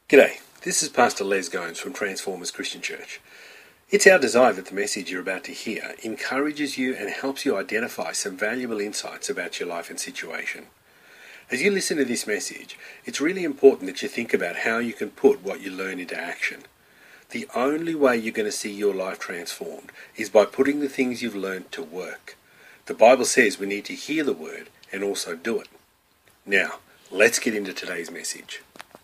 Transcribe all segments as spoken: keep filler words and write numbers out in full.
G'day, this is Pastor Les Gomes from Transformers Christian Church. It's our desire that the message you're about to hear encourages you and helps you identify some valuable insights about your life and situation. As you listen to this message, it's really important that you think about how you can put what you learn into action. The only way you're going to see your life transformed is by putting the things you've learned to work. The Bible says we need to hear the word and also do it. Now, let's get into today's message.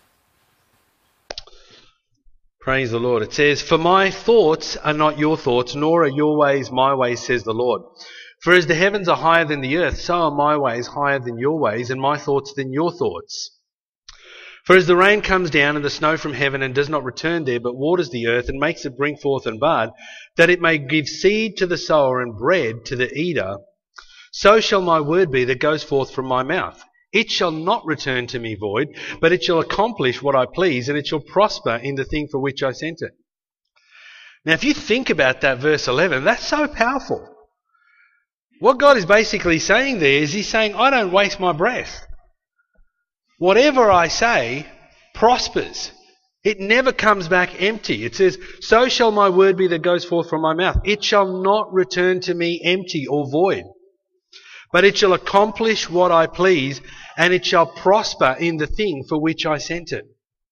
Praise the Lord. It says, "For my thoughts are not your thoughts, nor are your ways my ways, says the Lord. For as the heavens are higher than the earth, so are my ways higher than your ways, and my thoughts than your thoughts. For as the rain comes down and the snow from heaven and does not return there, but waters the earth and makes it bring forth and bud, that it may give seed to the sower and bread to the eater, so shall my word be that goes forth from my mouth. It shall not return to me void, but it shall accomplish what I please, and it shall prosper in the thing for which I sent it." Now, if you think about that verse eleven, that's so powerful. What God is basically saying there is He's saying, I don't waste my breath. Whatever I say prospers. It never comes back empty. It says, "So shall my word be that goes forth from my mouth. It shall not return to me empty or void, but it shall accomplish what I please, and it shall prosper in the thing for which I sent it."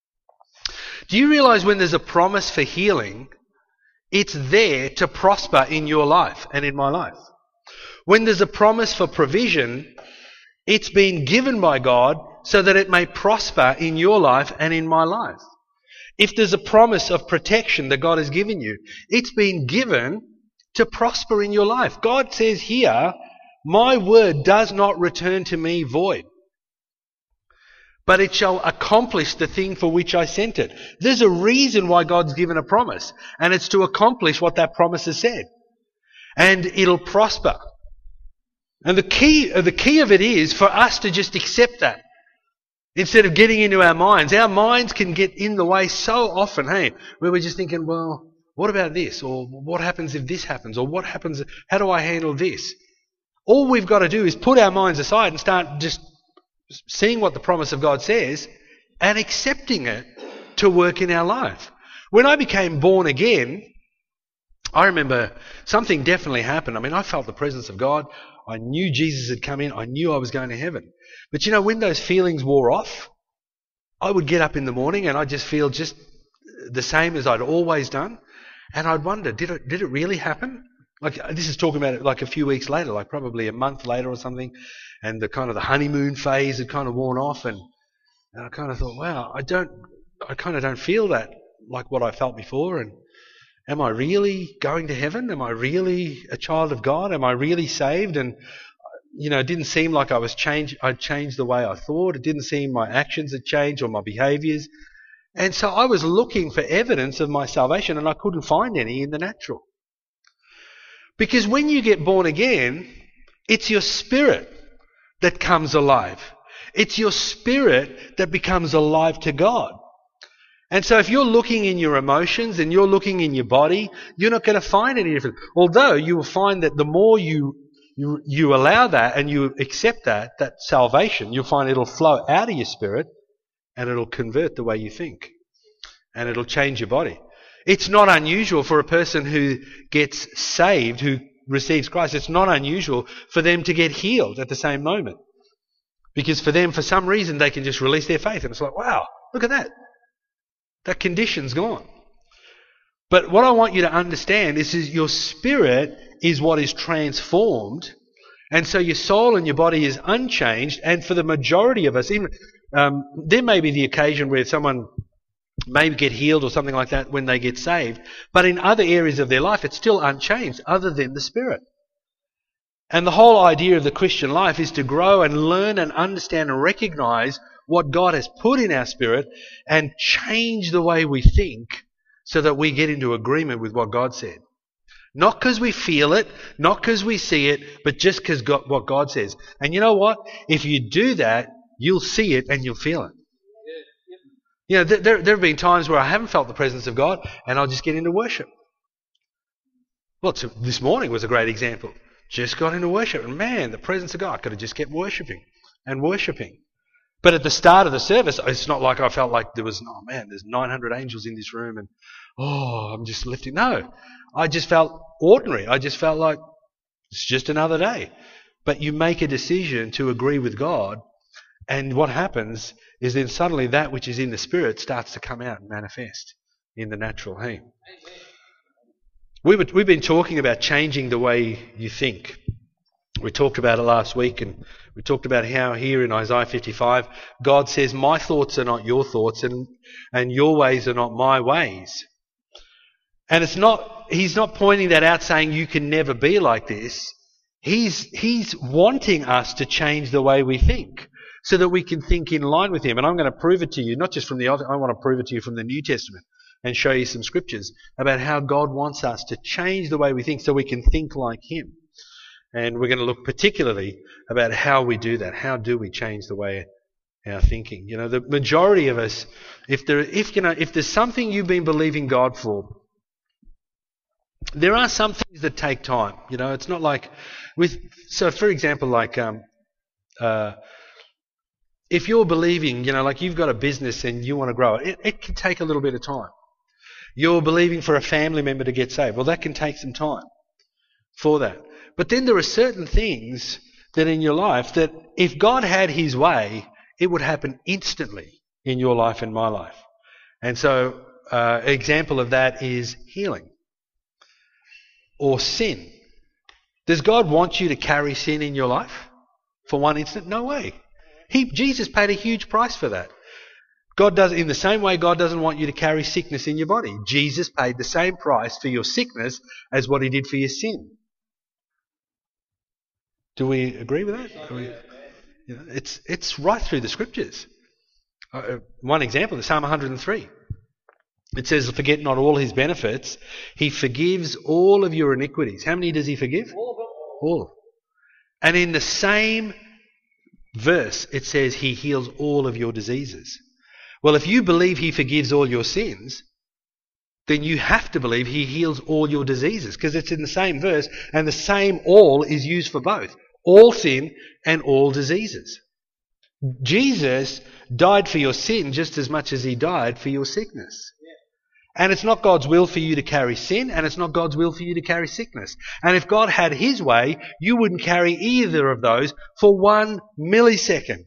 Do you realize when there's a promise for healing, it's there to prosper in your life and in my life? When there's a promise for provision, it's been given by God so that it may prosper in your life and in my life. If there's a promise of protection that God has given you, it's been given to prosper in your life. God says here, "My word does not return to me void, but it shall accomplish the thing for which I sent it." There's a reason why God's given a promise, and it's to accomplish what that promise has said. And it'll prosper. And the key, the key of it is for us to just accept that. Instead of getting into our minds. Our minds can get in the way so often, hey, where we're just thinking, well, what about this? Or what happens if this happens? Or what happens, how do I handle this? All we've got to do is put our minds aside and start just seeing what the promise of God says and accepting it to work in our life. When I became born again, I remember something definitely happened. I mean, I felt the presence of God. I knew Jesus had come in. I knew I was going to heaven. But you know, when those feelings wore off, I would get up in the morning and I'd just feel just the same as I'd always done. And I'd wonder, did it, did it really happen? Like, this is talking about it like a few weeks later, like probably a month later or something, and the kind of the honeymoon phase had kind of worn off, and, and I kind of thought, wow, I don't, I kind of don't feel that like what I felt before, and am I really going to heaven? Am I really a child of God? Am I really saved? And, you know, it didn't seem like I was changed, I'd changed the way I thought. It didn't seem my actions had changed or my behaviours. And so I was looking for evidence of my salvation, and I couldn't find any in the natural. Because when you get born again, it's your spirit that comes alive. It's your spirit that becomes alive to God. And so if you're looking in your emotions and you're looking in your body, you're not going to find any difference. Although you will find that the more you, you, you allow that and you accept that, that salvation, you'll find it'll flow out of your spirit and it'll convert the way you think. And it'll change your body. It's not unusual for a person who gets saved, who receives Christ, it's not unusual for them to get healed at the same moment. Because for them, for some reason, they can just release their faith. And it's like, wow, look at that. That condition's gone. But what I want you to understand is, is your spirit is what is transformed. And so your soul and your body is unchanged. And for the majority of us, even um, there may be the occasion where someone maybe get healed or something like that when they get saved. But in other areas of their life, it's still unchanged other than the spirit. And the whole idea of the Christian life is to grow and learn and understand and recognize what God has put in our spirit and change the way we think so that we get into agreement with what God said. Not because we feel it, not because we see it, but just because what God says. And you know what? If you do that, you'll see it and you'll feel it. You know, there, there have been times where I haven't felt the presence of God and I'll just get into worship. Well, this morning was a great example. Just got into worship and man, the presence of God, I could have just kept worshipping and worshipping. But at the start of the service, it's not like I felt like there was, oh man, there's nine hundred angels in this room and, oh, I'm just lifting. No, I just felt ordinary. I just felt like it's just another day. But you make a decision to agree with God, and what happens is then suddenly that which is in the Spirit starts to come out and manifest in the natural. Hey, we were, we've been talking about changing the way you think. We talked about it last week, and we talked about how here in Isaiah fifty-five, God says, my thoughts are not your thoughts, and, and your ways are not my ways. And it's not, he's not pointing that out saying you can never be like this. He's, he's wanting us to change the way we think so that we can think in line with him. And I'm going to prove it to you, not just from the Old, I want to prove it to you from the New Testament and show you some scriptures about how God wants us to change the way we think so we can think like him. And we're going to look particularly about how we do that. How do we change the way our thinking? You know, the majority of us, if there, if you know, if there's something you've been believing God for, there are some things that take time. You know, it's not like with. So, for example, like um, uh, if you're believing, you know, like you've got a business and you want to grow it, it, it can take a little bit of time. You're believing for a family member to get saved. Well, that can take some time for that. But then there are certain things that in your life that if God had his way, it would happen instantly in your life and my life. And so uh, an example of that is healing or sin. Does God want you to carry sin in your life for one instant? No way. He, Jesus paid a huge price for that. God does, in the same way God doesn't want you to carry sickness in your body. Jesus paid the same price for your sickness as what he did for your sin. Do we agree with that? We, you know, it's it's right through the scriptures. Uh, one example is Psalm one hundred three. It says, forget not all his benefits. He forgives all of your iniquities. How many does he forgive? All. All. And in the same verse, it says he heals all of your diseases. Well, if you believe he forgives all your sins, then you have to believe he heals all your diseases, because it's in the same verse, and the same all is used for both. All sin and all diseases. Jesus died for your sin just as much as he died for your sickness. And it's not God's will for you to carry sin, and it's not God's will for you to carry sickness. And if God had his way, you wouldn't carry either of those for one millisecond.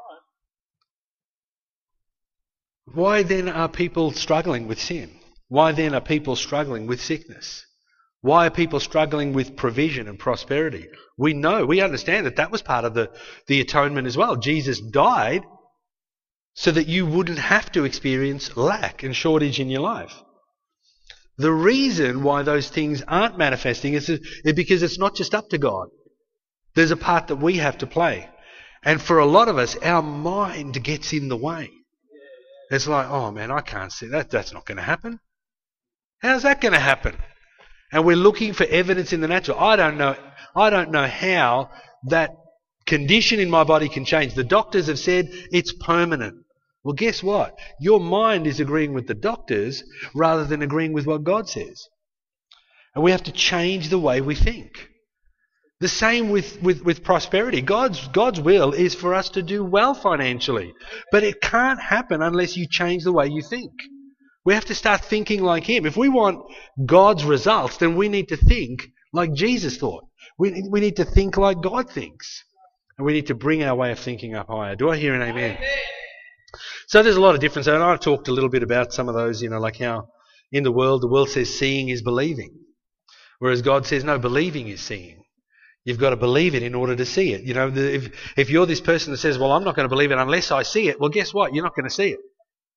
Why then are people struggling with sin? Why then are people struggling with sickness? Why are people struggling with provision and prosperity? We know, we understand that that was part of the, the atonement as well. Jesus died so that you wouldn't have to experience lack and shortage in your life. The reason why those things aren't manifesting is, is because it's not just up to God. There's a part that we have to play. And for a lot of us, our mind gets in the way. It's like, oh man, I can't see that. That's not going to happen. How's that going to happen? And we're looking for evidence in the natural. I don't know. I don't know how that condition in my body can change. The doctors have said it's permanent. Well, guess what? Your mind is agreeing with the doctors rather than agreeing with what God says. And we have to change the way we think. The same with, with, with prosperity. God's, God's will is for us to do well financially. But it can't happen unless you change the way you think. We have to start thinking like him. If we want God's results, then we need to think like Jesus thought. We, we need to think like God thinks. And we need to bring our way of thinking up higher. Do I hear an amen? Amen. So there's a lot of difference. And I've talked a little bit about some of those, you know, like how in the world, the world says seeing is believing. Whereas God says, no, believing is seeing. You've got to believe it in order to see it. You know, the, if, if you're this person that says, well, I'm not going to believe it unless I see it, well, guess what? You're not going to see it.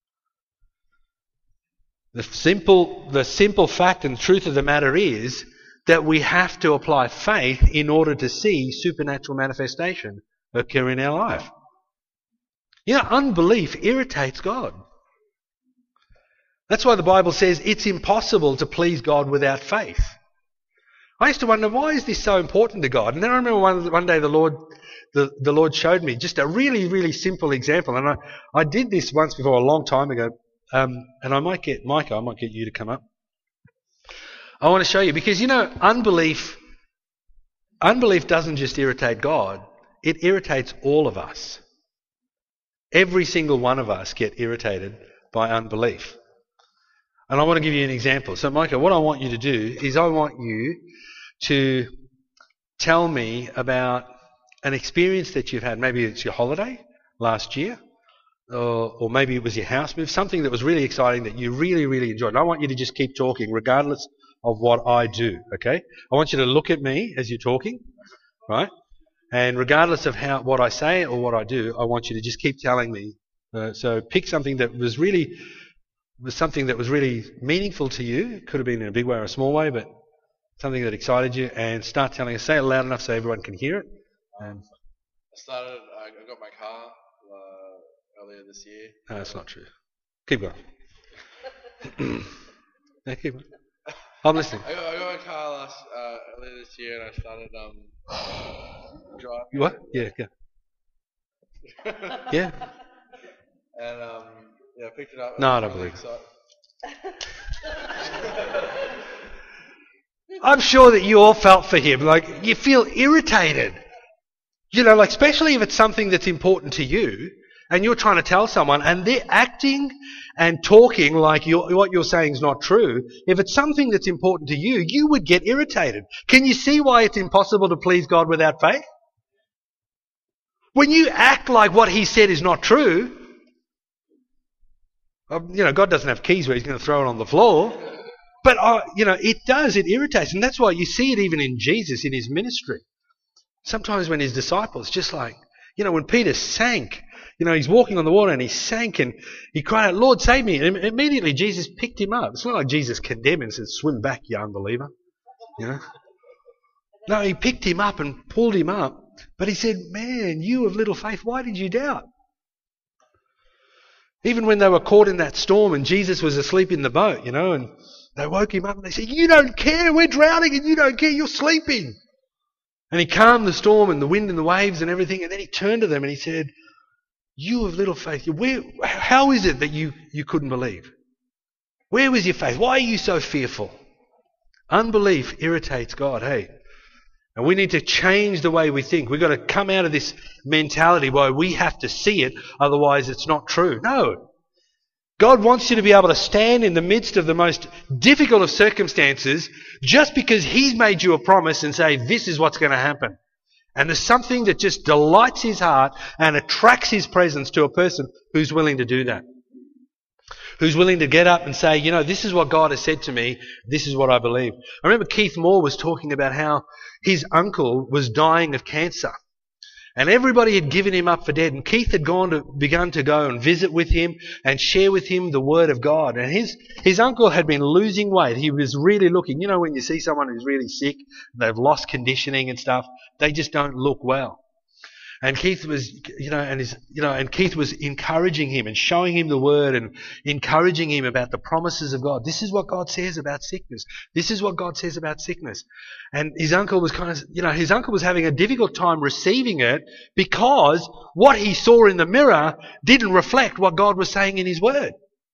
The simple, the simple fact and truth of the matter is that we have to apply faith in order to see supernatural manifestation occur in our life. You know, unbelief irritates God. That's why the Bible says it's impossible to please God without faith. I used to wonder, why is this so important to God? And then I remember one, one day the Lord, the, the Lord showed me just a really, really simple example. And I, I did this once before, a long time ago. Um, and I might get, Micah, I might get you to come up. I want to show you, because, you know, unbelief, unbelief doesn't just irritate God, it irritates all of us. Every single one of us get irritated by unbelief. And I want to give you an example. So, Micah, what I want you to do is I want you to tell me about an experience that you've had. Maybe it's your holiday last year, or, or maybe it was your house move, something that was really exciting that you really, really enjoyed. And I want you to just keep talking regardless of what I do, okay? I want you to look at me as you're talking, right? And regardless of how what I say or what I do, I want you to just keep telling me. Uh, so pick something that was really was something that was really meaningful to you. It could have been in a big way or a small way, but something that excited you, and start telling us. Say it loud enough so everyone can hear it. And I started. I got my car uh, earlier this year. No, that's not true. Keep going. Yeah, keep going. I'm listening. I got, I got my car last uh, earlier this year, and I started um driving. You what? Yeah, go. Yeah. And um yeah, I picked it up. No, I don't believe it. I'm sure that you all felt for him. Like, you feel irritated. You know, like, especially if it's something that's important to you and you're trying to tell someone and they're acting and talking like you're, what you're saying is not true. If it's something that's important to you, you would get irritated. Can you see why it's impossible to please God without faith? When you act like what he said is not true, you know, God doesn't have keys where he's going to throw it on the floor. But, uh, you know, it does. It irritates. And that's why you see it even in Jesus, in his ministry. Sometimes when his disciples, just like, you know, when Peter sank, you know, he's walking on the water and he sank and he cried out, Lord, save me. And immediately Jesus picked him up. It's not like Jesus condemned him and said, swim back, you unbeliever. You know? No, he picked him up and pulled him up. But he said, man, you of little faith, why did you doubt? Even when they were caught in that storm and Jesus was asleep in the boat, you know, and they woke him up and they said, you don't care, we're drowning and you don't care, you're sleeping. And he calmed the storm and the wind and the waves and everything, and then he turned to them and he said, you of little faith, where, how is it that you, you couldn't believe? Where was your faith? Why are you so fearful? Unbelief irritates God, hey. And we need to change the way we think. We've got to come out of this mentality where we have to see it, otherwise it's not true. No. God wants you to be able to stand in the midst of the most difficult of circumstances just because he's made you a promise and say, this is what's going to happen. And there's something that just delights his heart and attracts his presence to a person who's willing to do that. Who's willing to get up and say, you know, this is what God has said to me. This is what I believe. I remember Keith Moore was talking about how his uncle was dying of cancer. And everybody had given him up for dead. And Keith had gone to, begun to go and visit with him and share with him the Word of God. And his, his uncle had been losing weight. He was really looking, you know, when you see someone who's really sick, they've lost conditioning and stuff, they just don't look well. And Keith was, you know, and his, you know, and Keith was encouraging him and showing him the Word and encouraging him about the promises of God. This is what God says about sickness. This is what God says about sickness. And his uncle was kind of, you know, his uncle was having a difficult time receiving it because what he saw in the mirror didn't reflect what God was saying in his Word.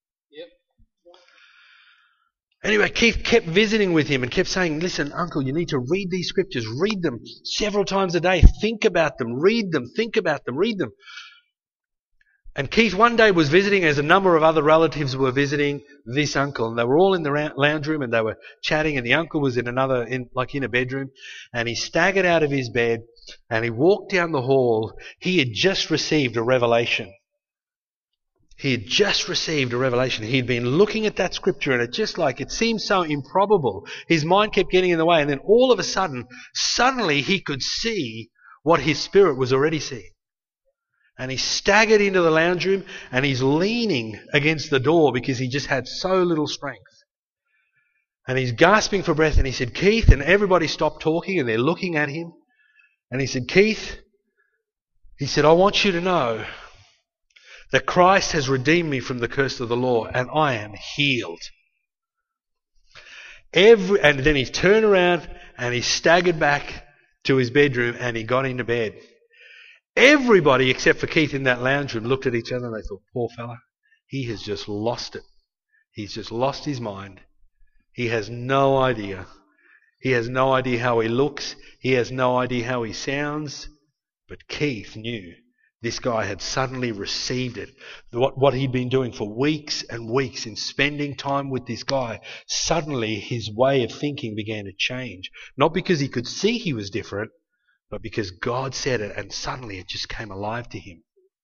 Anyway, Keith kept visiting with him and kept saying, listen, uncle, you need to read these scriptures. Read them several times a day. Think about them. Read them. Think about them. Read them. And Keith one day was visiting as a number of other relatives were visiting this uncle. And they were all in the lounge room and they were chatting. And the uncle was in another, in, like in a bedroom. And he staggered out of his bed and he walked down the hall. He had just received a revelation. He had just received a revelation. He'd been looking at that scripture and it just like, it seemed so improbable. His mind kept getting in the way and then all of a sudden, suddenly he could see what his spirit was already seeing. And he staggered into the lounge room and he's leaning against the door because he just had so little strength. And he's gasping for breath and he said, Keith, and everybody stopped talking and they're looking at him. And he said, Keith, he said, I want you to know that Christ has redeemed me from the curse of the law and I am healed. Every, and then he turned around and he staggered back to his bedroom and he got into bed. Everybody except for Keith in that lounge room looked at each other and they thought, poor fella, he has just lost it. He's just lost his mind. He has no idea. He has no idea how he looks. He has no idea how he sounds. But Keith knew This guy had suddenly received it. What, what he'd been doing for weeks and weeks in spending time with this guy, suddenly his way of thinking began to change. Not because he could see he was different, but because God said it, and suddenly it just came alive to him.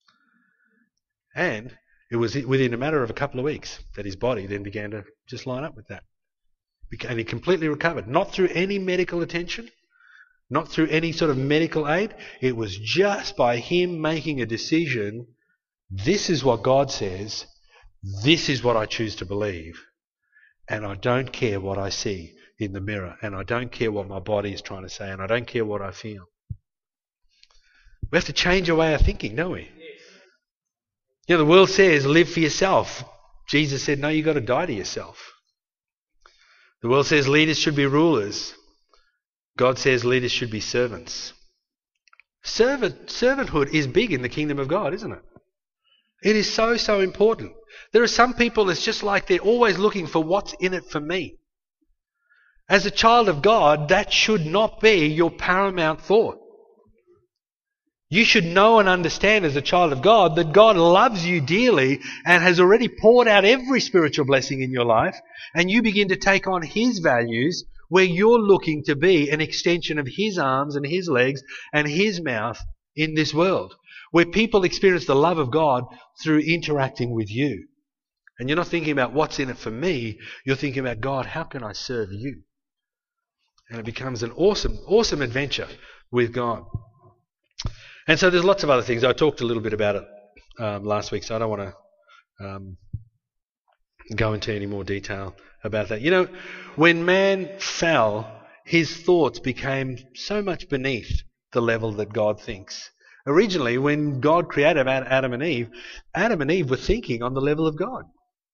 And it was within a matter of a couple of weeks that his body then began to just line up with that. And he completely recovered. Not through any medical attention, not through any sort of medical aid. It was just by him making a decision, this is what God says, this is what I choose to believe, and I don't care what I see in the mirror, and I don't care what my body is trying to say, and I don't care what I feel. We have to change our way of thinking, don't we? Yes. You know, the world says, live for yourself. Jesus said, no, you've got to die to yourself. The world says leaders should be rulers. God says leaders should be servants. Servant, servanthood is big in the kingdom of God, isn't it? It is so, so important. There are some people it's just like they're always looking for what's in it for me. As a child of God, that should not be your paramount thought. You should know and understand as a child of God that God loves you dearly and has already poured out every spiritual blessing in your life, and you begin to take on His values where you're looking to be an extension of His arms and His legs and His mouth in this world, where people experience the love of God through interacting with you. And you're not thinking about what's in it for me, you're thinking about, God, how can I serve you? And it becomes an awesome, awesome adventure with God. And so there's lots of other things. I talked a little bit about it um, last week, so I don't want to um, go into any more detail about that. You know, when man fell, his thoughts became so much beneath the level that God thinks. Originally, when God created Adam and Eve, Adam and Eve were thinking on the level of God.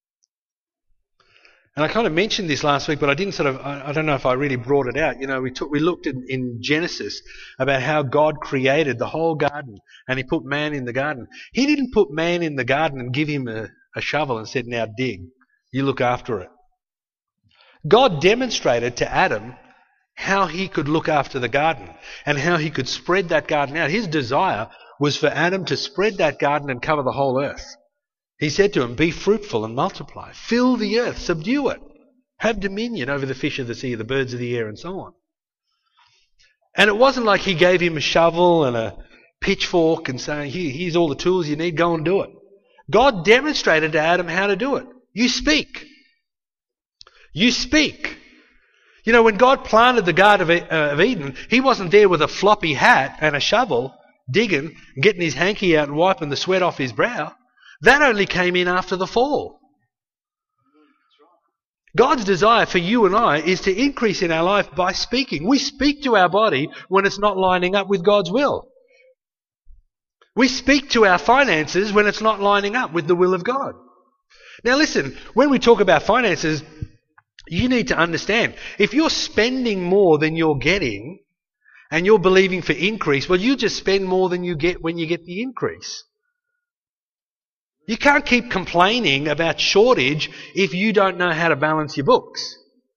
And I kind of mentioned this last week, but I didn't sort of, I, I don't know if I really brought it out. You know, we took, we looked in, in Genesis about how God created the whole garden and He put man in the garden. He didn't put man in the garden and give him a, a shovel and said, now dig, you look after it. God demonstrated to Adam how he could look after the garden and how he could spread that garden out. His desire was for Adam to spread that garden and cover the whole earth. He said to him, be fruitful and multiply. Fill the earth, subdue it. Have dominion over the fish of the sea, the birds of the air, and so on. And it wasn't like he gave him a shovel and a pitchfork and saying, Here, here's all the tools you need, go and do it. God demonstrated to Adam how to do it. You speak. You speak. You know, when God planted the Garden of Eden, He wasn't there with a floppy hat and a shovel, digging, getting his hanky out and wiping the sweat off his brow. That only came in after the fall. God's desire for you and I is to increase in our life by speaking. We speak to our body when it's not lining up with God's will. We speak to our finances when it's not lining up with the will of God. Now listen, when we talk about finances, you need to understand, if you're spending more than you're getting and you're believing for increase, well, you just spend more than you get when you get the increase. You can't keep complaining about shortage if you don't know how to balance your books.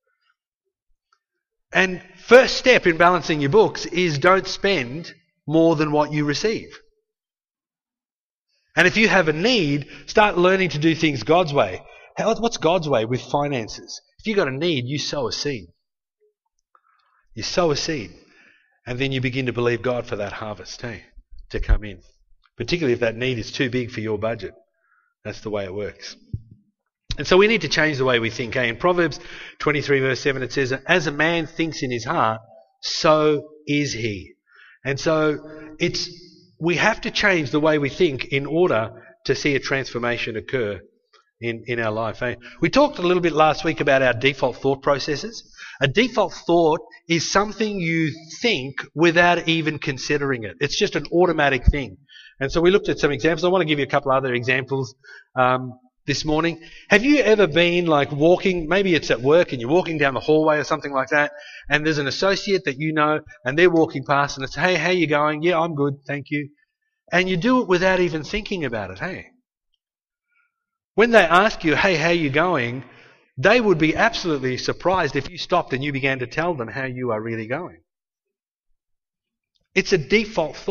And first step in balancing your books is don't spend more than what you receive. And if you have a need, start learning to do things God's way. How, what's God's way with finances? If you've got a need, you sow a seed. You sow a seed. And then you begin to believe God for that harvest, hey, to come in. Particularly if that need is too big for your budget. That's the way it works. And so we need to change the way we think. Eh? In Proverbs twenty-three verse seven it says, as a man thinks in his heart, so is he. And so it's we have to change the way we think in order to see a transformation occur in, in our life. Eh? We talked a little bit last week about our default thought processes. A default thought is something you think without even considering it. It's just an automatic thing. And so we looked at some examples. I want to give you a couple other examples um, this morning. Have you ever been like walking, maybe it's at work and you're walking down the hallway or something like that, and there's an associate that you know and they're walking past and it's, hey, how you going? Yeah, I'm good, thank you. And you do it without even thinking about it, hey? When they ask you, hey, how you going? They would be absolutely surprised if you stopped and you began to tell them how you are really going. It's a default thought.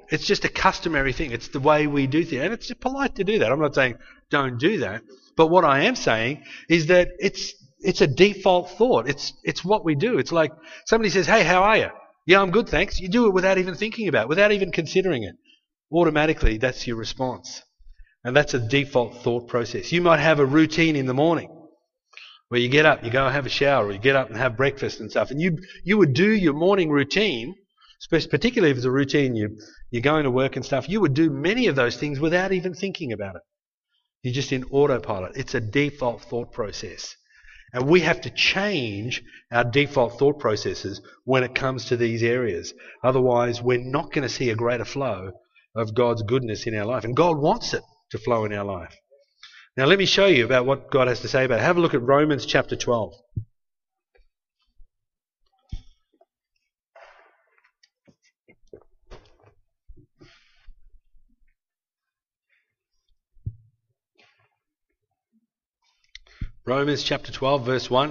It's just a customary thing. It's the way we do things. And it's polite to do that. I'm not saying don't do that. But what I am saying is that it's it's a default thought. It's it's what we do. It's like somebody says, hey, how are you? Yeah, I'm good, thanks. You do it without even thinking about it, without even considering it. Automatically, that's your response. And that's a default thought process. You might have a routine in the morning where you get up, you go and have a shower, or you get up and have breakfast and stuff. And you you would do your morning routine, particularly if it's a routine, you, you're going to work and stuff, you would do many of those things without even thinking about it. You're just in autopilot. It's a default thought process. And we have to change our default thought processes when it comes to these areas. Otherwise, we're not going to see a greater flow of God's goodness in our life. And God wants it to flow in our life. Now let me show you about what God has to say about it. Have a look at Romans chapter twelve. Romans chapter twelve, verse one.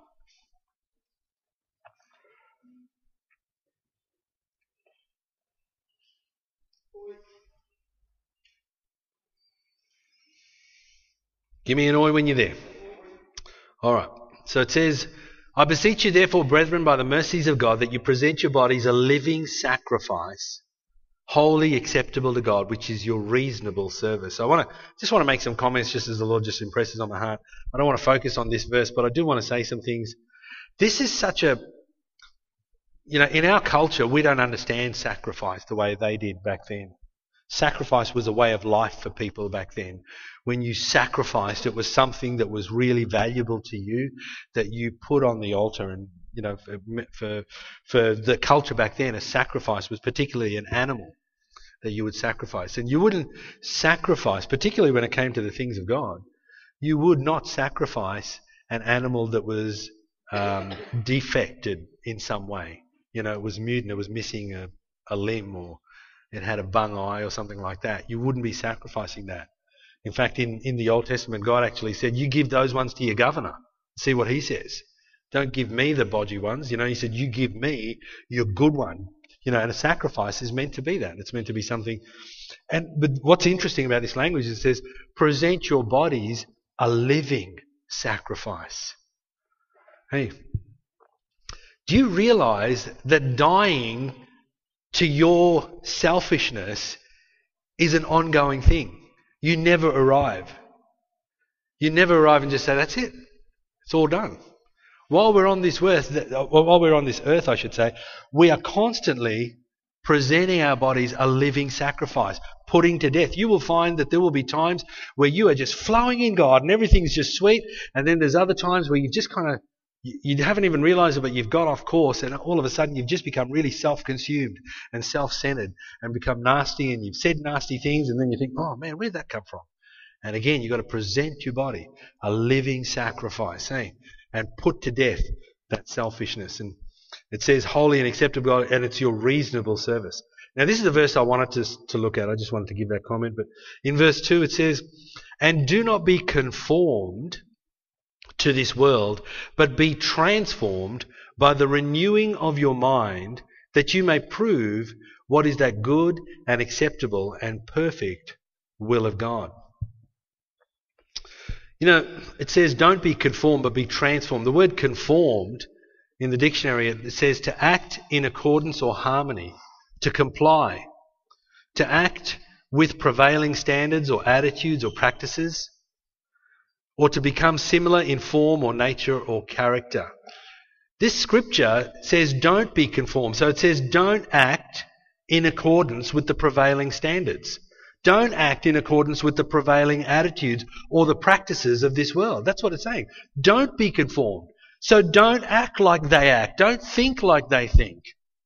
Give me an oi when you're there. All right. So it says, I beseech you therefore, brethren, by the mercies of God, that you present your bodies a living sacrifice, holy, acceptable to God, which is your reasonable service. So I want to just want to make some comments just as the Lord just impresses on my heart. I don't want to focus on this verse, but I do want to say some things. This is such a, you know, in our culture, we don't understand sacrifice the way they did back then. Sacrifice was a way of life for people back then. When you sacrificed, it was something that was really valuable to you that you put on the altar. And, you know, for, for, for the culture back then, a sacrifice was particularly an animal that you would sacrifice. And you wouldn't sacrifice, particularly when it came to the things of God, you would not sacrifice an animal that was um, defected in some way. You know, it was mutant, it was missing a, a limb, or it had a bung eye or something like that. You wouldn't be sacrificing that. In fact, in, in the Old Testament, God actually said, you give those ones to your governor. See what he says. Don't give me the bodgy ones. You know, he said, you give me your good one. You know, and a sacrifice is meant to be that. It's meant to be something. And but what's interesting about this language is it says, present your bodies a living sacrifice. Hey, do you realize that dying to your selfishness is an ongoing thing? You never arrive. You never arrive and just say, that's it. It's all done. While we're on this earth, while we're on this earth, I should say, we are constantly presenting our bodies a living sacrifice, putting to death. You will find that there will be times where you are just flowing in God and everything's just sweet, and then there's other times where you've just kind of, you haven't even realized it, but you've got off course, and all of a sudden you've just become really self-consumed and self-centered and become nasty, and you've said nasty things, and then you think, oh man, where'd that come from? And again, you've got to present your body a living sacrifice, eh? And put to death that selfishness. And it says holy and acceptable, and it's your reasonable service. Now this is the verse I wanted to, to look at. I just wanted to give that comment. But in verse two it says, and do not be conformed to this world, but be transformed by the renewing of your mind, that you may prove what is that good and acceptable and perfect will of God. You know, it says don't be conformed, but be transformed. The word conformed in the dictionary, it says to act in accordance or harmony, to comply, to act with prevailing standards or attitudes or practices, or to become similar in form or nature or character. This scripture says don't be conformed. So it says don't act in accordance with the prevailing standards. Don't act in accordance with the prevailing attitudes or the practices of this world. That's what it's saying. Don't be conformed. So don't act like they act. Don't think like they think.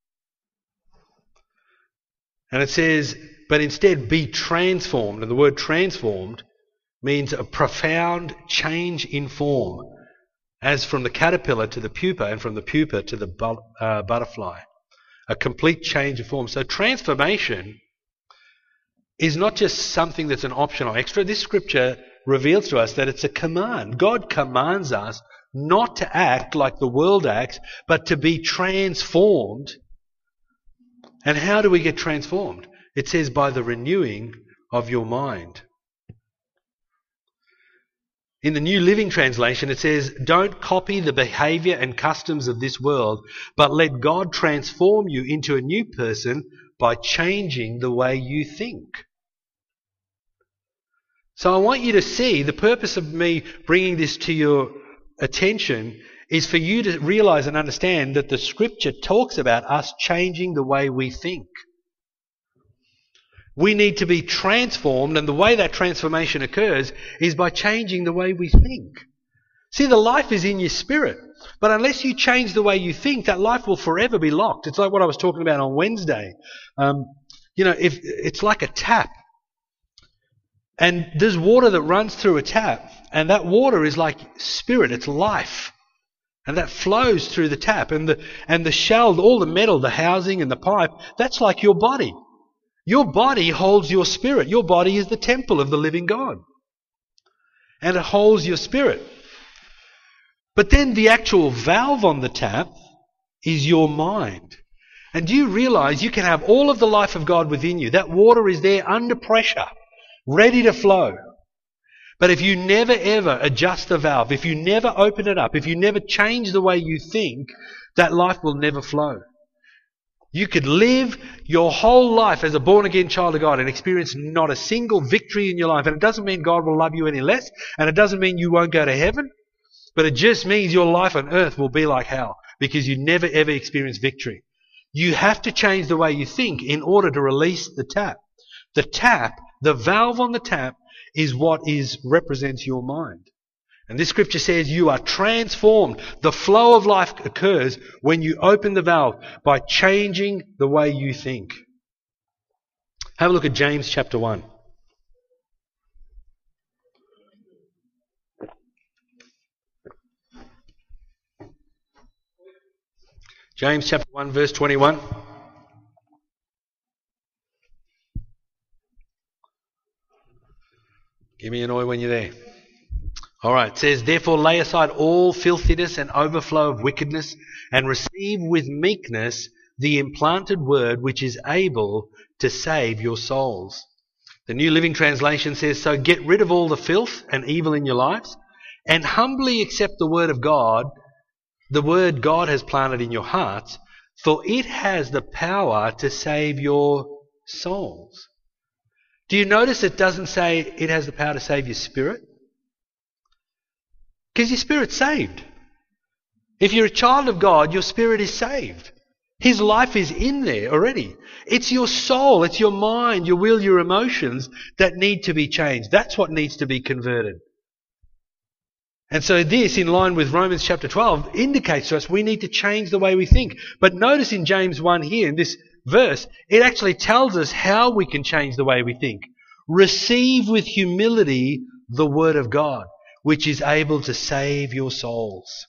And it says, but instead be transformed. And the word transformed means a profound change in form, as from the caterpillar to the pupa and from the pupa to the bu- uh, butterfly. A complete change of form. So transformation is not just something that's an optional extra. This scripture reveals to us that it's a command. God commands us not to act like the world acts, but to be transformed. And how do we get transformed? It says by the renewing of your mind. In the New Living Translation, it says, don't copy the behavior and customs of this world, but let God transform you into a new person by changing the way you think. So I want you to see, the purpose of me bringing this to your attention is for you to realize and understand that the Scripture talks about us changing the way we think. We need to be transformed, and the way that transformation occurs is by changing the way we think. See, the life is in your spirit, but unless you change the way you think, that life will forever be locked. It's like what I was talking about on Wednesday. Um, you know, if it's like a tap, and there's water that runs through a tap, and that water is like spirit, it's life. And that flows through the tap, and the and the shell, all the metal, the housing and the pipe, that's like your body. Your body holds your spirit. Your body is the temple of the living God. And it holds your spirit. But then the actual valve on the tap is your mind. And do you realize you can have all of the life of God within you? That water is there under pressure, ready to flow. But if you never ever adjust the valve, if you never open it up, if you never change the way you think, that life will never flow. You could live your whole life as a born-again child of God and experience not a single victory in your life. And it doesn't mean God will love you any less, and it doesn't mean you won't go to heaven, but it just means your life on earth will be like hell because you never ever experience victory. You have to change the way you think in order to release the tap. The tap, the valve on the tap, is what is represents your mind. And this scripture says you are transformed. The flow of life occurs when you open the valve by changing the way you think. Have a look at James chapter one. James chapter one verse twenty-one. Give me an oi when you're there. All right, it says, therefore lay aside all filthiness and overflow of wickedness, and receive with meekness the implanted word which is able to save your souls. The New Living Translation says, so get rid of all the filth and evil in your lives, and humbly accept the word of God, the word God has planted in your hearts, for it has the power to save your souls. Do you notice it doesn't say it has the power to save your spirit? Because your spirit's saved. If you're a child of God, your spirit is saved. His life is in there already. It's your soul, it's your mind, your will, your emotions that need to be changed. That's what needs to be converted. And so this, in line with Romans chapter twelve, indicates to us we need to change the way we think. But notice in James one here, in this verse, it actually tells us how we can change the way we think. Receive with humility the word of God, which is able to save your souls.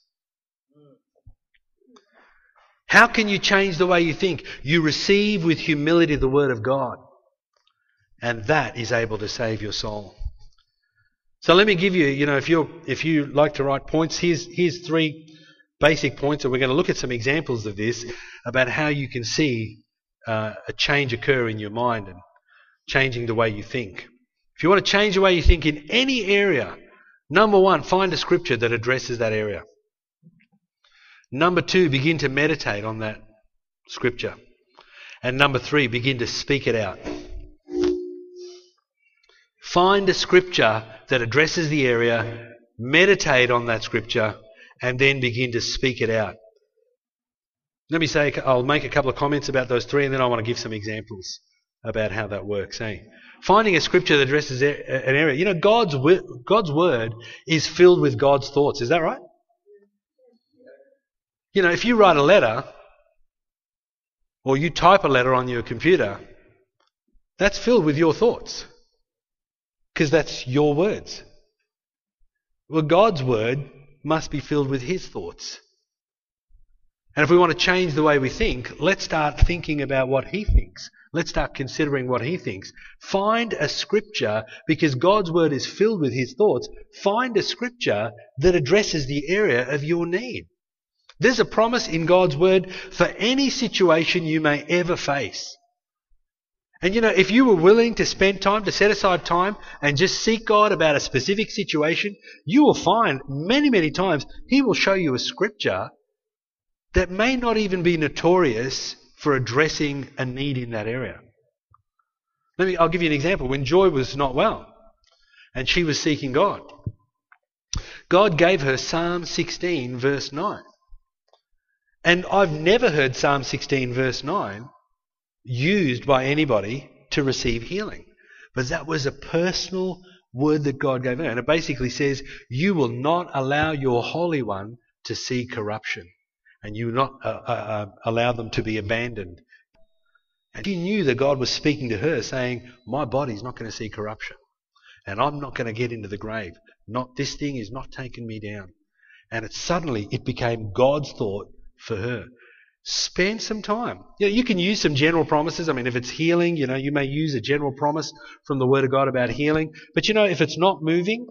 How can you change the way you think? You receive with humility the word of God, and that is able to save your soul. So let me give you, you know, if you if you like to write points, here's here's three basic points, and we're going to look at some examples of this about how you can see uh, a change occur in your mind and changing the way you think. If you want to change the way you think in any area, number one, find a scripture that addresses that area. Number two, begin to meditate on that scripture. And number three, begin to speak it out. Find a scripture that addresses the area, meditate on that scripture, and then begin to speak it out. Let me say, I'll make a couple of comments about those three, and then I want to give some examples about how that works. Eh? Finding a scripture that addresses an area. You know, God's God's word is filled with God's thoughts. Is that right? You know, if you write a letter, or you type a letter on your computer, that's filled with your thoughts. Because that's your words. Well, God's word must be filled with His thoughts. And if we want to change the way we think, let's start thinking about what He thinks. Let's start considering what He thinks. Find a scripture, because God's word is filled with His thoughts. Find a scripture that addresses the area of your need. There's a promise in God's word for any situation you may ever face. And you know, if you were willing to spend time, to set aside time and just seek God about a specific situation, you will find many, many times He will show you a scripture that may not even be notorious for addressing a need in that area. Let me, I'll give you an example. When Joy was not well and she was seeking God, God gave her Psalm sixteen verse nine. And I've never heard Psalm sixteen verse nine used by anybody to receive healing. But that was a personal word that God gave her. And it basically says, you will not allow your Holy One to see corruption. And you will not uh, uh, allow them to be abandoned. And she knew that God was speaking to her saying, my body's not going to see corruption. And I'm not going to get into the grave. Not this thing is not taking me down. And it suddenly, it became God's thought for her. Spend some time. You know, you can use some general promises. I mean, if it's healing, you know, you may use a general promise from the Word of God about healing. But you know, if it's not moving,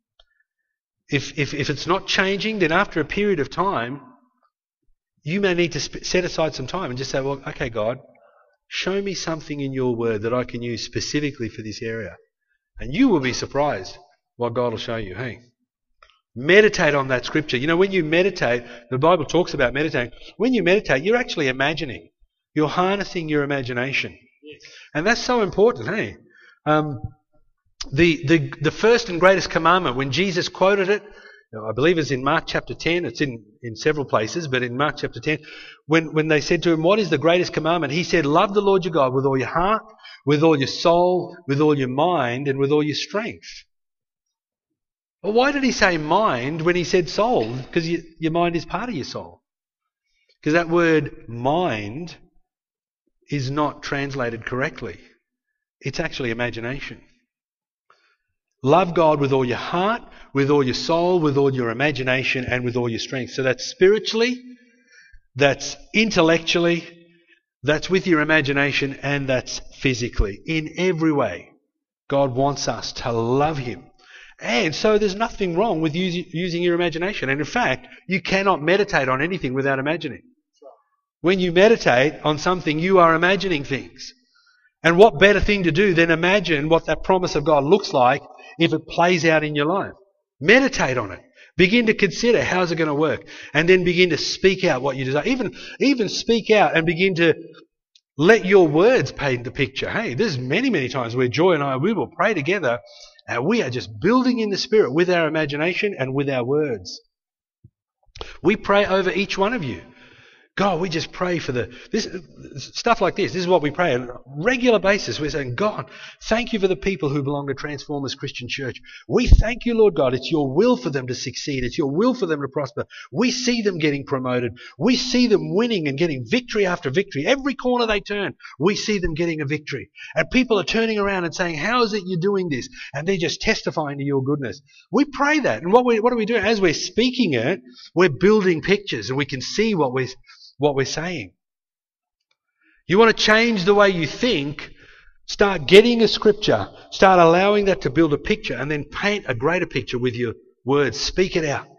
if if, if it's not changing, then after a period of time, you may need to sp- set aside some time and just say, well, okay, God, show me something in your Word that I can use specifically for this area. And you will be surprised what God will show you. Hey, meditate on that scripture. You know, when you meditate, the Bible talks about meditating. When you meditate, you're actually imagining. You're harnessing your imagination. Yes. And that's so important, hey? Um, the, the, the first and greatest commandment, when Jesus quoted it, I believe it's in Mark chapter ten, it's in, in several places, but in Mark chapter ten, when, when they said to him, what is the greatest commandment? He said, love the Lord your God with all your heart, with all your soul, with all your mind, and with all your strength. Well, why did he say mind when he said soul? Because you, your mind is part of your soul. Because that word mind is not translated correctly. It's actually imagination. Love God with all your heart, with all your soul, with all your imagination, and with all your strength. So that's spiritually, that's intellectually, that's with your imagination, and that's physically. In every way, God wants us to love Him. And so there's nothing wrong with using, using your imagination. And in fact, you cannot meditate on anything without imagining. When you meditate on something, you are imagining things. And what better thing to do than imagine what that promise of God looks like if it plays out in your life? Meditate on it. Begin to consider how's it going to work. And then begin to speak out what you desire. Even, even speak out and begin to let your words paint the picture. Hey, there's many, many times where Joy and I, we will pray together and we are just building in the Spirit with our imagination and with our words. We pray over each one of you. God, we just pray for the this stuff like this. This is what we pray on a regular basis. We're saying, God, thank you for the people who belong to Transformers Christian Church. We thank you, Lord God. It's your will for them to succeed. It's your will for them to prosper. We see them getting promoted. We see them winning and getting victory after victory. Every corner they turn, we see them getting a victory. And people are turning around and saying, how is it you're doing this? And they're just testifying to your goodness. We pray that. And what, we, what are we doing? As we're speaking it, we're building pictures and we can see what we're what we're saying. You want to change the way you think, start getting a scripture, start allowing that to build a picture, and then paint a greater picture with your words. Speak it out.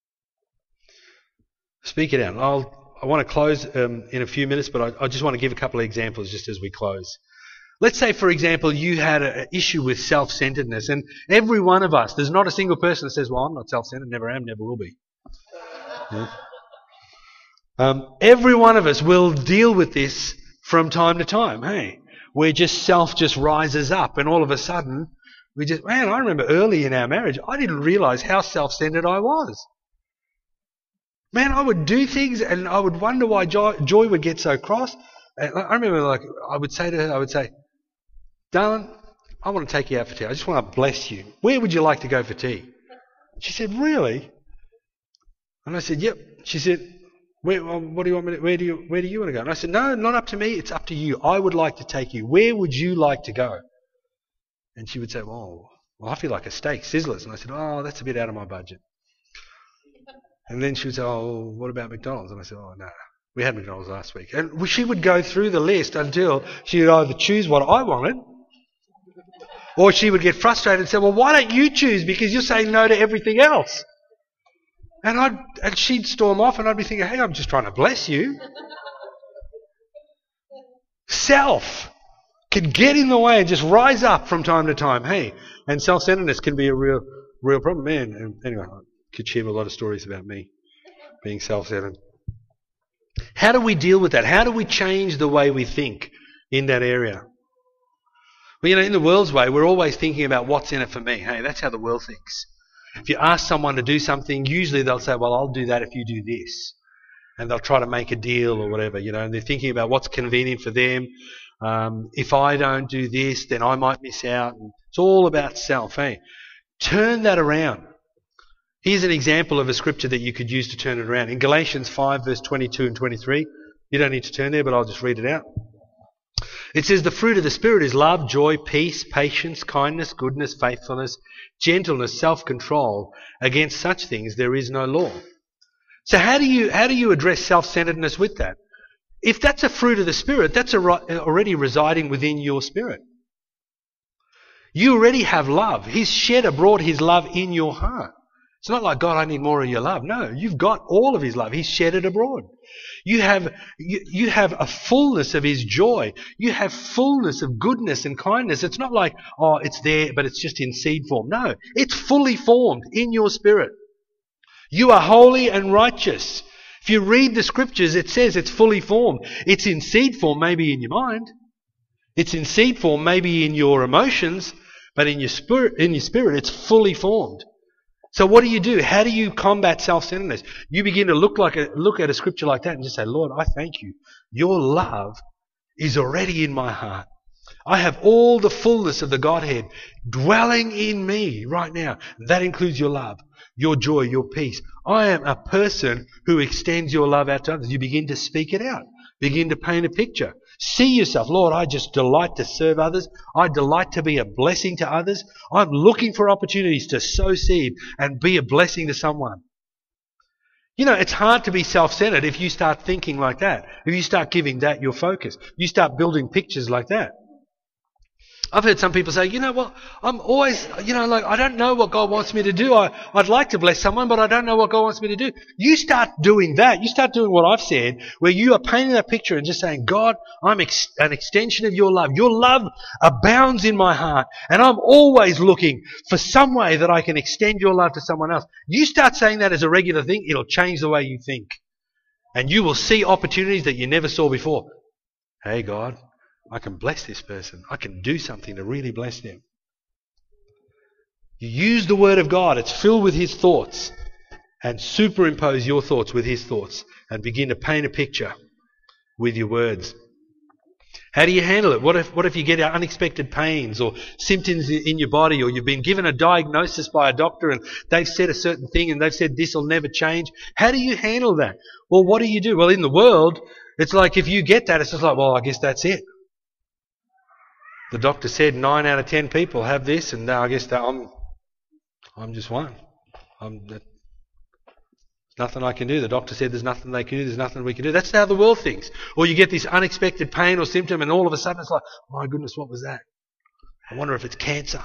Speak it out. I'll, I want to close um, in a few minutes, but I, I just want to give a couple of examples just as we close. Let's say, for example, you had an issue with self-centeredness, and every one of us, there's not a single person that says, well, I'm not self-centered, never am, never will be. Yeah. Um, every one of us will deal with this from time to time, hey, where just self just rises up and all of a sudden we just, man, I remember early in our marriage, I didn't realise how self-centered I was. Man, I would do things and I would wonder why Joy, Joy would get so cross. And I remember, like, I would say to her, I would say, darling, I want to take you out for tea. I just want to bless you. Where would you like to go for tea? She said, really? And I said, yep. She said, Where, well, what do you want me to, where do you, where do you want to go? And I said, no, not up to me. It's up to you. I would like to take you. Where would you like to go? And she would say, well, well, I feel like a steak, Sizzlers. And I said, oh, that's a bit out of my budget. And then she would say, oh, what about McDonald's? And I said, oh, no, we had McDonald's last week. And she would go through the list until she would either choose what I wanted, or she would get frustrated and say, well, why don't you choose? Because you're saying no to everything else. And I'd, and she'd storm off and I'd be thinking, hey, I'm just trying to bless you. Self. can get in the way and just rise up from time to time. Hey, and self-centeredness can be a real, real problem. Man, and anyway, I could share a lot of stories about me being self-centered. How do we deal with that? How do we change the way we think in that area? Well, you know, in the world's way, we're always thinking about what's in it for me. Hey, that's how the world thinks. If you ask someone to do something, usually they'll say, well, I'll do that if you do this. And they'll try to make a deal or whatever, you know, and they're thinking about what's convenient for them. Um, if I don't do this, then I might miss out. And it's all about self, hey. Turn that around. Here's an example of a scripture that you could use to turn it around. In Galatians five, verse twenty-two and twenty-three, you don't need to turn there, but I'll just read it out. It says, the fruit of the Spirit is love, joy, peace, patience, kindness, goodness, faithfulness, gentleness, self-control. Against such things there is no law. So how do you how do you address self-centeredness with that? If that's a fruit of the Spirit, that's already residing within your spirit. You already have love. He's shed abroad His love in your heart. It's not like, God, I need more of your love. No, you've got all of His love. He's shed it abroad. You have, you, you have a fullness of His joy. You have fullness of goodness and kindness. It's not like, oh, it's there, but it's just in seed form. No, it's fully formed in your spirit. You are holy and righteous. If you read the scriptures, it says it's fully formed. It's in seed form, maybe in your mind. It's in seed form, maybe in your emotions, but in your spirit, in your spirit, it's fully formed. So what do you do? How do you combat self-centeredness? You begin to look like a, look at a scripture like that and just say, Lord, I thank you. Your love is already in my heart. I have all the fullness of the Godhead dwelling in me right now. That includes your love, your joy, your peace. I am a person who extends your love out to others. You begin to speak it out. Begin to paint a picture. See yourself, Lord, I just delight to serve others. I delight to be a blessing to others. I'm looking for opportunities to sow seed and be a blessing to someone. You know, it's hard to be self-centered if you start thinking like that. If you start giving that your focus. You start building pictures like that. I've heard some people say, you know what, I'm always, you know, like, I don't know what God wants me to do. I, I'd like to bless someone, but I don't know what God wants me to do. You start doing that. You start doing what I've said, where you are painting that picture and just saying, God, I'm ex- an extension of your love. Your love abounds in my heart, and I'm always looking for some way that I can extend your love to someone else. You start saying that as a regular thing, it'll change the way you think. And you will see opportunities that you never saw before. Hey, God, I can bless this person. I can do something to really bless them. You use the Word of God. It's filled with His thoughts. And superimpose your thoughts with His thoughts. And begin to paint a picture with your words. How do you handle it? What if, what if you get unexpected pains or symptoms in your body, or you've been given a diagnosis by a doctor and they've said a certain thing and they've said this will never change? How do you handle that? Well, what do you do? Well, in the world, it's like if you get that, it's just like, well, I guess that's it. The doctor said nine out of ten people have this, and now I guess that I'm, I'm just one. I'm, there's nothing I can do. The doctor said there's nothing they can do. There's nothing we can do. That's how the world thinks. Or you get this unexpected pain or symptom, and all of a sudden it's like, my goodness, what was that? I wonder if it's cancer.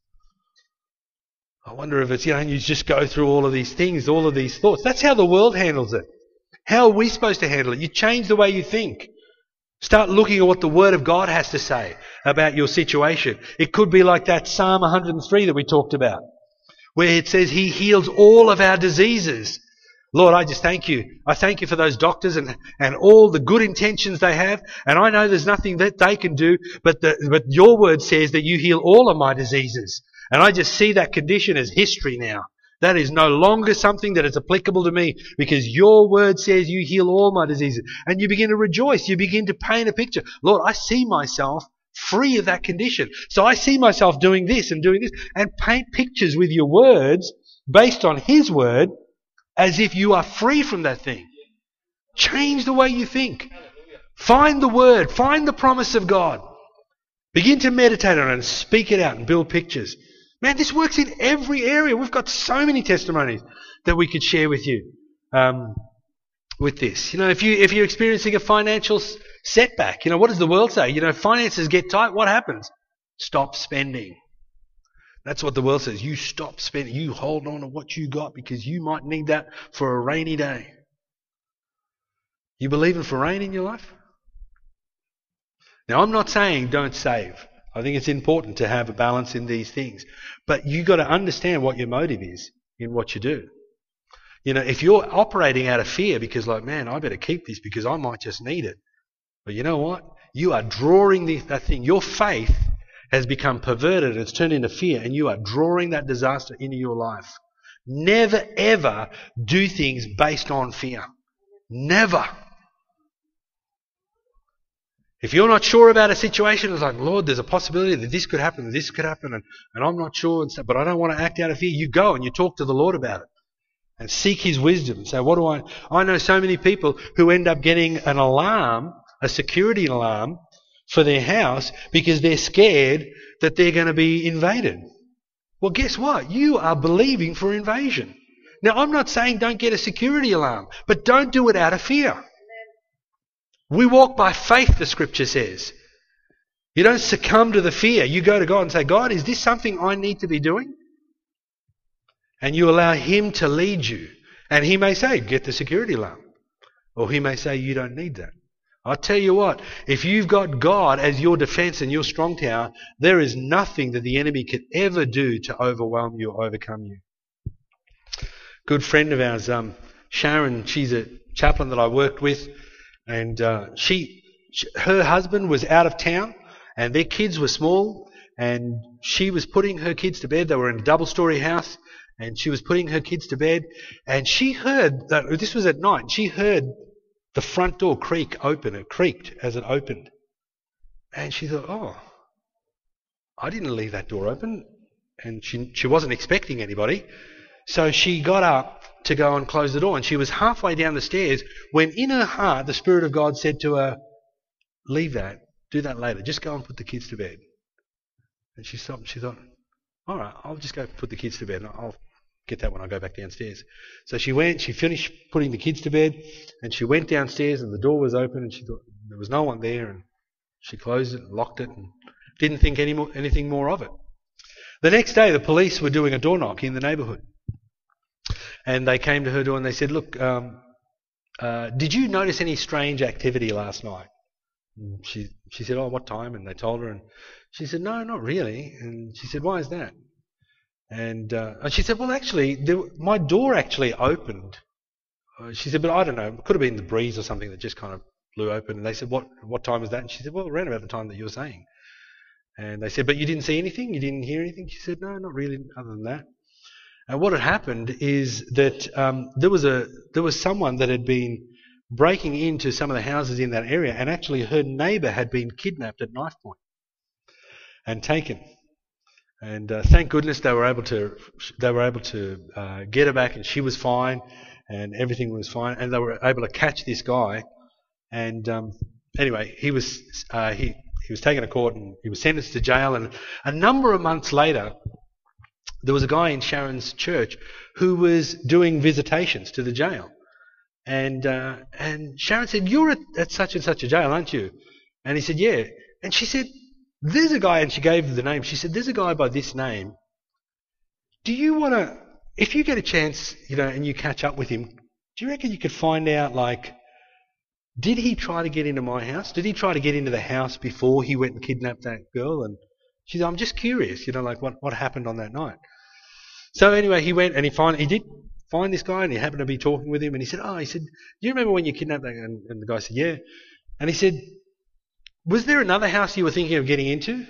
I wonder if it's, you know, and you just go through all of these things, all of these thoughts. That's how the world handles it. How are we supposed to handle it? You change the way you think. Start looking at what the Word of God has to say about your situation. It could be like that Psalm one hundred three that we talked about, where it says He heals all of our diseases. Lord, I just thank you. I thank you for those doctors and, and all the good intentions they have. And I know there's nothing that they can do, but the, but your Word says that you heal all of my diseases. And I just see that condition as history now. That is no longer something that is applicable to me, because your Word says you heal all my diseases. And you begin to rejoice. You begin to paint a picture. Lord, I see myself free of that condition. So I see myself doing this and doing this. And paint pictures with your words based on His Word as if you are free from that thing. Change the way you think. Find the Word. Find the promise of God. Begin to meditate on it and speak it out and build pictures. Man, this works in every area. We've got so many testimonies that we could share with you um, with this. You know, if, you, if you're experiencing a financial setback, you know, what does the world say? You know, finances get tight, what happens? Stop spending. That's what the world says. You stop spending. You hold on to what you got because you might need that for a rainy day. You believing for rain in your life? Now, I'm not saying don't save. I think it's important to have a balance in these things. But you've got to understand what your motive is in what you do. You know, if you're operating out of fear because like, man, I better keep this because I might just need it. But you know what? You are drawing the, that thing. Your faith has become perverted. It's turned into fear, and you are drawing that disaster into your life. Never, ever do things based on fear. Never. If you're not sure about a situation, it's like, Lord, there's a possibility that this could happen, that this could happen, and, and I'm not sure, and stuff, but I don't want to act out of fear. You go and you talk to the Lord about it and seek His wisdom and say, what do I... I know so many people who end up getting an alarm, a security alarm for their house because they're scared that they're going to be invaded. Well, guess what? You are believing for invasion. Now, I'm not saying don't get a security alarm, but don't do it out of fear. We walk by faith, the Scripture says. You don't succumb to the fear. You go to God and say, God, is this something I need to be doing? And you allow Him to lead you. And He may say, get the security alarm. Or He may say, you don't need that. I'll tell you what, if you've got God as your defense and your strong tower, there is nothing that the enemy could ever do to overwhelm you or overcome you. Good friend of ours, um, Sharon, she's a chaplain that I worked with, and uh, she, she, her husband was out of town, and their kids were small, and she was putting her kids to bed. They were in a double-story house, and she was putting her kids to bed, and she heard, that, this was at night, she heard the front door creak open. It creaked as it opened. And she thought, oh, I didn't leave that door open. And she she wasn't expecting anybody. So she got up to go and close the door. And she was halfway down the stairs when in her heart the Spirit of God said to her, leave that. Do that later. Just go and put the kids to bed. And she stopped and she thought, all right, I'll just go put the kids to bed. And I'll get that when I go back downstairs. So she went, she finished putting the kids to bed, and she went downstairs and the door was open and she thought there was no one there, and she closed it and locked it and didn't think any more, anything more of it. The next day the police were doing a door knock in the neighbourhood, and they came to her door and they said, look, um, uh, did you notice any strange activity last night? And she, she said, oh, what time? And they told her, and she said, no, not really. And she said, why is that? And, uh, and she said, well, actually, there, my door actually opened. Uh, she said, but I don't know, it could have been the breeze or something that just kind of blew open. And they said, what what time is that? And she said, well, around about the time that you were saying. And they said, but you didn't see anything? You didn't hear anything? She said, no, not really, other than that. And what had happened is that um, there was a there was someone that had been breaking into some of the houses in that area, and actually her neighbour had been kidnapped at knife point and taken. And uh, thank goodness they were able to they were able to uh, get her back, and she was fine, and everything was fine, and they were able to catch this guy. And um, anyway, he was uh, he he was taken to court and he was sentenced to jail. And a number of months later, there was a guy in Sharon's church who was doing visitations to the jail, and uh, and Sharon said, "You're at, at such and such a jail, aren't you?" And he said, "Yeah." And she said, there's a guy, and she gave the name. She said, there's a guy by this name. Do you want to, if you get a chance, you know, and you catch up with him, do you reckon you could find out, like, did he try to get into my house? Did he try to get into the house before he went and kidnapped that girl? And she said, I'm just curious, you know, like what, what happened on that night. So anyway, he went and he find, he did find this guy, and he happened to be talking with him, and he said, oh, he said, do you remember when you kidnapped that? And, and the guy said, yeah. And he said, was there another house you were thinking of getting into?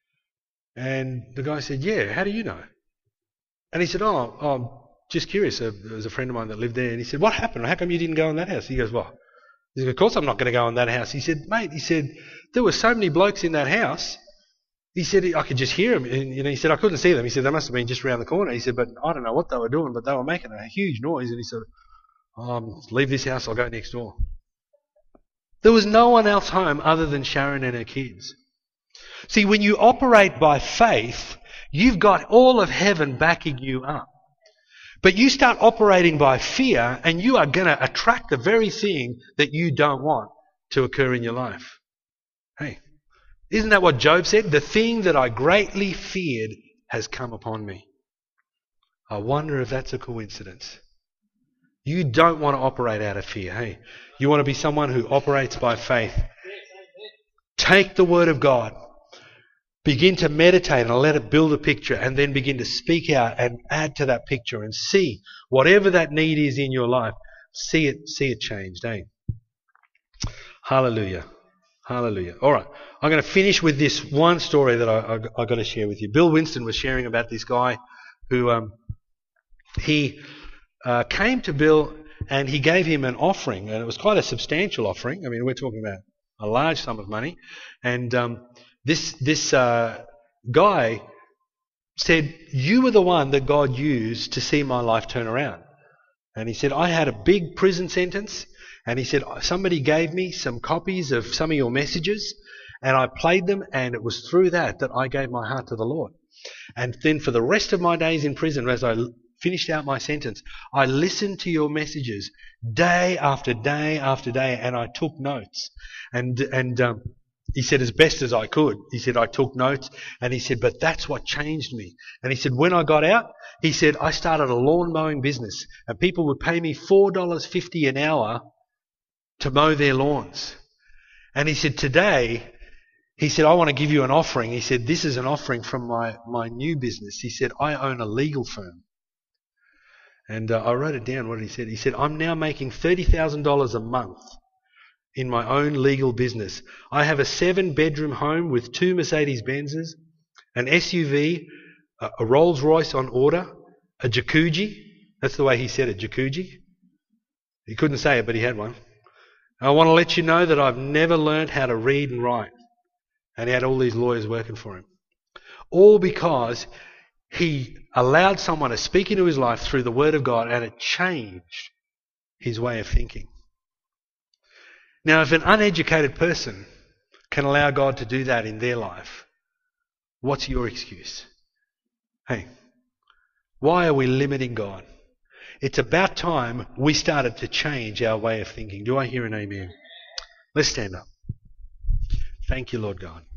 And the guy said, yeah, how do you know? And he said, oh, oh I'm just curious. There was a friend of mine that lived there. And he said, what happened? How come you didn't go in that house? He goes, well, he said, of course I'm not going to go in that house. He said, mate, he said, there were so many blokes in that house. He said, I could just hear them. And, you know, he said, I couldn't see them. He said, they must have been just around the corner. He said, but I don't know what they were doing, but they were making a huge noise. And he said, um, leave this house, I'll go next door. There was no one else home other than Sharon and her kids. See, when you operate by faith, you've got all of heaven backing you up. But you start operating by fear, and you are going to attract the very thing that you don't want to occur in your life. Hey, isn't that what Job said? The thing that I greatly feared has come upon me. I wonder if that's a coincidence. You don't want to operate out of fear, hey? You want to be someone who operates by faith. take the Word of God, begin to meditate and let it build a picture, and then begin to speak out and add to that picture and see whatever that need is in your life, see it, see it changed, eh? Hallelujah. Hallelujah. All right. I'm going to finish with this one story that I, I, I got to share with you. Bill Winston was sharing about this guy who um, he uh, came to Bill and he gave him an offering, and it was quite a substantial offering. I mean, we're talking about a large sum of money. And um, this this uh, guy said, "You were the one that God used to see my life turn around." And he said, "I had a big prison sentence." And he said, somebody gave me some copies of some of your messages and I played them, and it was through that that I gave my heart to the Lord. And then for the rest of my days in prison, as I finished out my sentence, I listened to your messages day after day after day, and I took notes. And and um, he said, as best as I could, he said, I took notes. And he said, but that's what changed me. And he said, when I got out, he said, I started a lawn mowing business, and people would pay me four dollars fifty an hour to mow their lawns. And he said, today, he said, I want to give you an offering. He said, this is an offering from my, my new business. He said, I own a legal firm. And uh, I wrote it down, what he said. He said, I'm now making thirty thousand dollars a month in my own legal business. I have a seven-bedroom home with two Mercedes-Benzes, an S U V, a, a Rolls-Royce on order, a jacuzzi. That's the way he said it, jacuzzi. He couldn't say it, but he had one. I want to let you know that I've never learned how to read and write. And he had all these lawyers working for him. All because he allowed someone to speak into his life through the Word of God, and it changed his way of thinking. Now, if an uneducated person can allow God to do that in their life, what's your excuse? Hey, why are we limiting God? It's about time we started to change our way of thinking. Do I hear an amen? Let's stand up. Thank you, Lord God.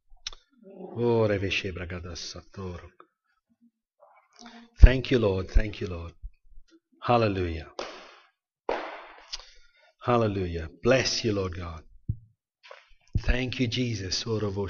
Thank you, Lord. Thank you, Lord. Hallelujah. Hallelujah. Bless you, Lord God. Thank you, Jesus.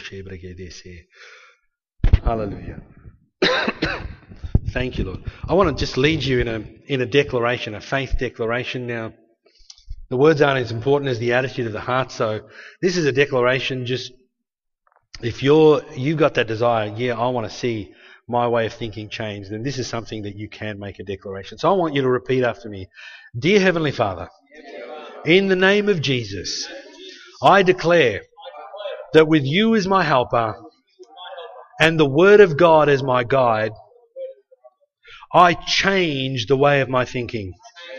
Hallelujah. Thank you, Lord. I want to just lead you in a in a declaration, a faith declaration. Now, the words aren't as important as the attitude of the heart, so this is a declaration. Just if you're you got that desire, yeah, I want to see my way of thinking change, then this is something that you can make a declaration. So I want you to repeat after me. Dear Heavenly Father, in the name of Jesus, I declare that with you as my helper and the Word of God as my guide, I change the way of my thinking.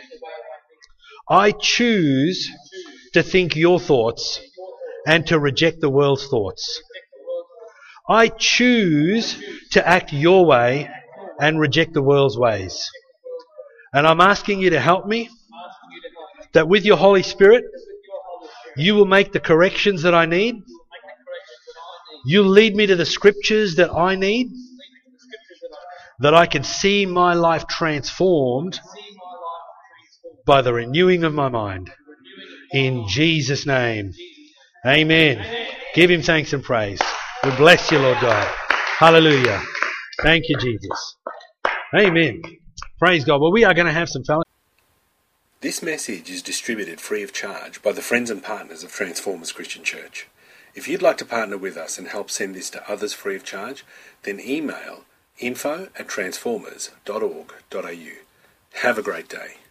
I choose to think your thoughts and to reject the world's thoughts. I choose to act your way and reject the world's ways. And I'm asking you to help me, that with your Holy Spirit, you will make the corrections that I need. You'll lead me to the scriptures that I need, that I can see my life transformed by the renewing of my mind. In Jesus' name. Amen. Give him thanks and praise. We bless you, Lord God. Hallelujah. Thank you, Jesus. Amen. Praise God. Well, we are going to have some fellowship. This message is distributed free of charge by the friends and partners of Transformers Christian Church. If you'd like to partner with us and help send this to others free of charge, then email info at transformers dot org dot a u. Have a great day.